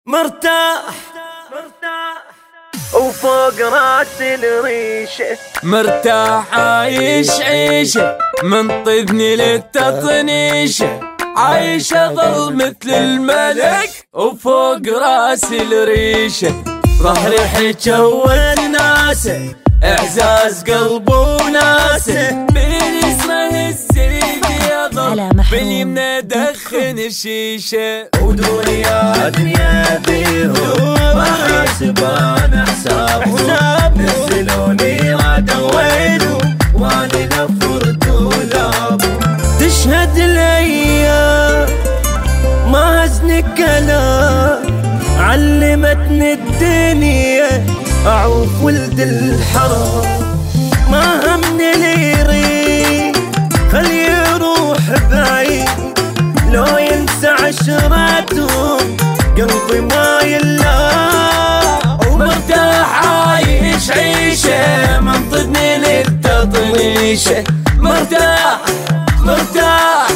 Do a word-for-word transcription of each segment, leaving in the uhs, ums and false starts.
مرتاح مرتاح وفوق راسي الريشة، مرتاح عايش عيشة من طذني للتطنيشة، عايش أظل مثل الملك وفوق راسي الريشة، ظهري حكى والناسه اعزاز قلب وناسه، باليسرى الزيد يضل باليمنى دخن الشيشه، ودنيا دنيا بيهم ما حسب انا حساب نزلوني ودوينهم وانا نفرت ولابهم، تشهد الايام ما هزني كلام، علمتني الدنيا اعوف ولد الحرام، ما همني اللي يريد خلي يروح بعيد، لو ينسى عشراتهم قلبي ما يلا، ومرتاح عايش عيشه من طدني للتطنيشه، مرتاح مرتاح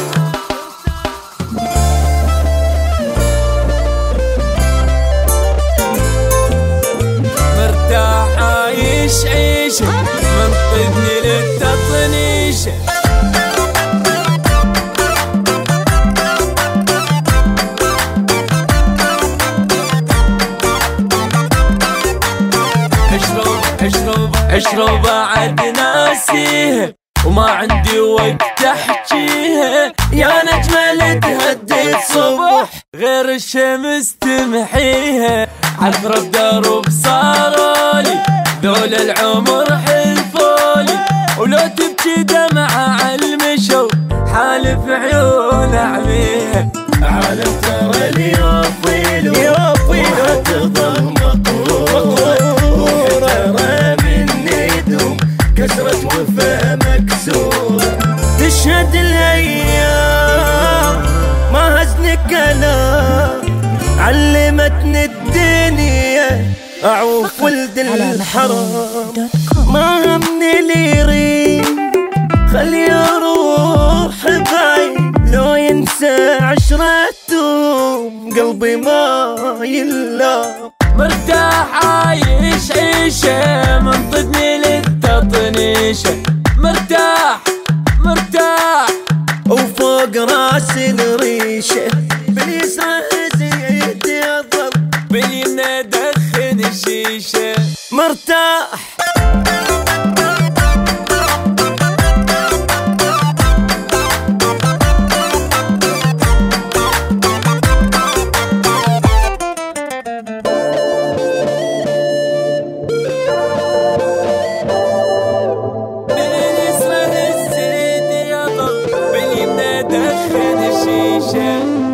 عايش عيشة من طدني للتطنيشة، اشرب اشرب اشرب بعد ناسيها وما عندي وقت احكيها، يا نجمة تهدي الصبح غير الشمس تمحيها، عثرة بدرب صارولي ذول العمر حلفولي، ولو تبكي دمعة عالمشو حالف عيون اعميها، عالم ترى اللي يوفيلو يوفيلو تظل مقهورة، وترى من ندم كسرة وفا مكسورة، تشهد الايام ما هزني كلام، علمتني الدنيا اعوف ولد الحرام، ما همني اللي يريد خلي يروح بعيد، لو ينسى عشرتهم قلبي ما يلا، مرتاح عايش عيشة من طدني للتطنيشة، مرتاح مرتاح وفوق راسي الريشة، باليسرى زيد يضل باليمنى دخن الشيشة، مرتاح باليسرى الزيد يضل باليمنى دخن الشيشة.